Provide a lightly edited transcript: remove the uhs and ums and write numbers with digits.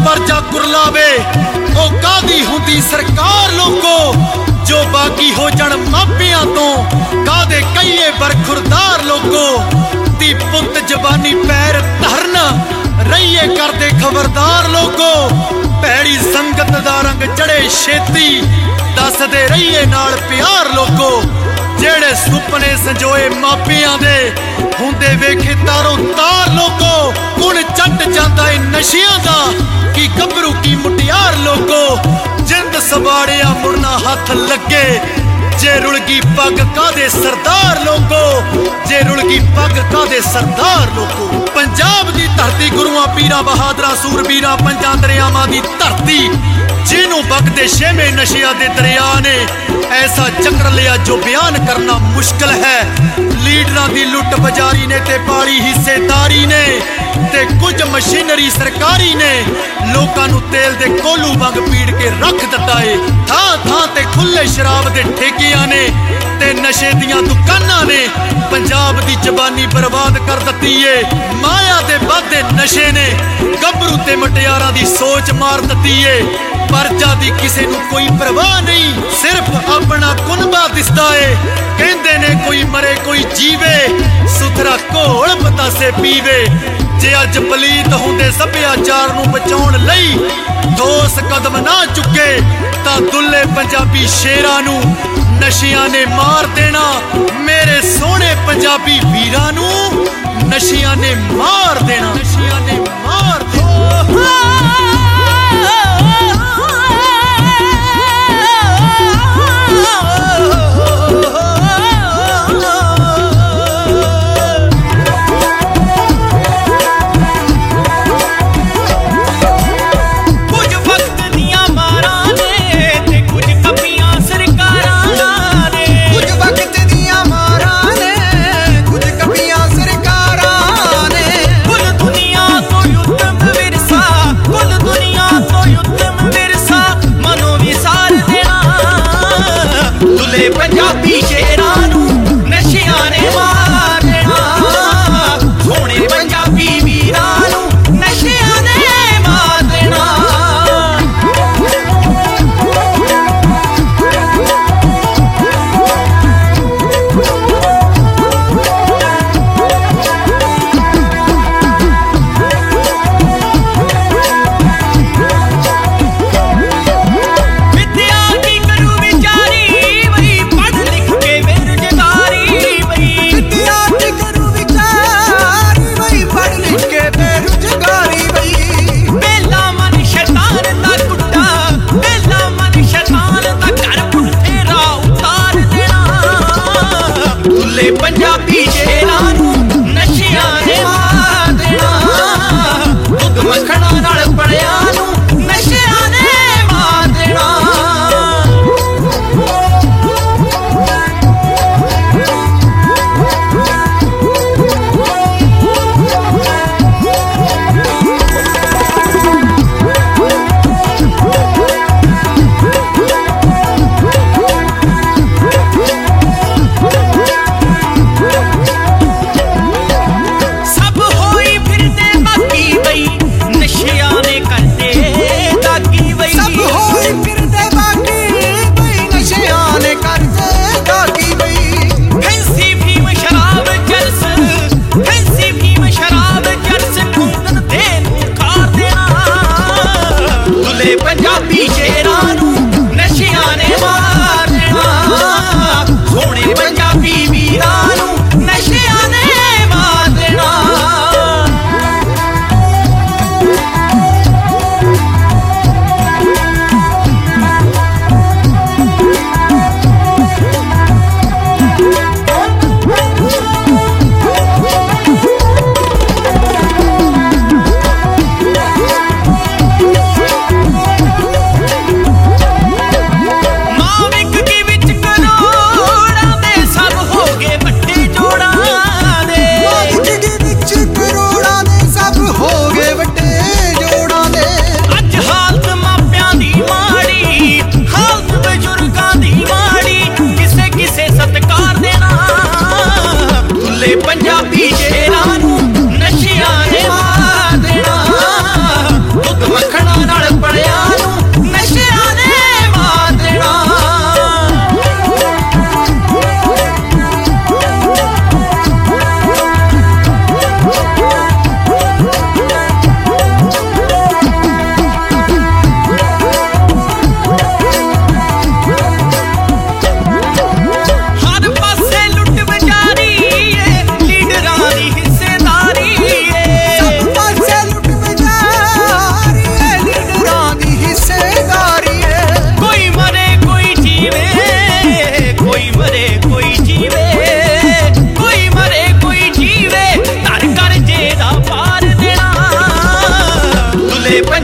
परजा कुरलावे ओ कादी हुंदी सरकार लोगो जो बाकी हो जण मापियां तो कादे कईए बरखुरदार लोगो दी पुत जबानी पैर धरना रहीए करदे खबरदार लोगो भैड़ी संगत दा रंग चढ़े छेती दसदे रहीए नाल प्यार लोगो जेड़े सुपने संजोए मापियां दे हुंदे वेखे तारों तार लोगो कुण चट जांदा ए नशियां दा की गभरू की मुटियार लोगो जिंद सवाड़िया मुड़ना हथ लगे जे रुलगी पग कादे सरदार लोगो जे रुलगी पग कादे सरदार लोगो पंजाब दी धरती गुरुआं पीरां बहादरां सूरबीरां पंजां दरियावां दी धरती जिन्हों बगदे छेवें नशिया दे दरिया ने ऐसा चक्र लिया जो बयान करना मुश्किल है लीडरां दी लुट बाजारी ने ते पाली हिस्सेदारी ने ते कुछ मशीनरी सरकारी ने लोकां नूं तेल दे कोलू वांग पीड़ के रख दिता है थां थां ते खुले शराब दे ठेकियां ने ते नशे दियां दुकानां ने पंजाब दी जबानी बर्बाद कर दित्ती है माया दे वादे नशे ने गभरू ते मुटियारां दी सोच मार दित्ती है परजा दी किसे नूं कोई परवाह नहीं सिर्फ अपना कुनबा दिसदा है कहंदे ने कोई मरे कोई जीवे सुथरा घोल बतासे पीवे जे अज पलीत हुंदे सभ्याचार नूं बचाउण लई ठोस कदम ना चुके तां दुल्ले पंजाबी शेरां नूं नशियां ने मार देना मेरे सोहणे पंजाबी वीरां नूं नशियां ने मार देना नशियां ने मार देना पंजाबी शेरां नूं नशियां ने मार देना सोहणे पंजाबी वीरां नूं नशियां ने मार देना विद्या की करू विचारी वही ਰੌਲੇ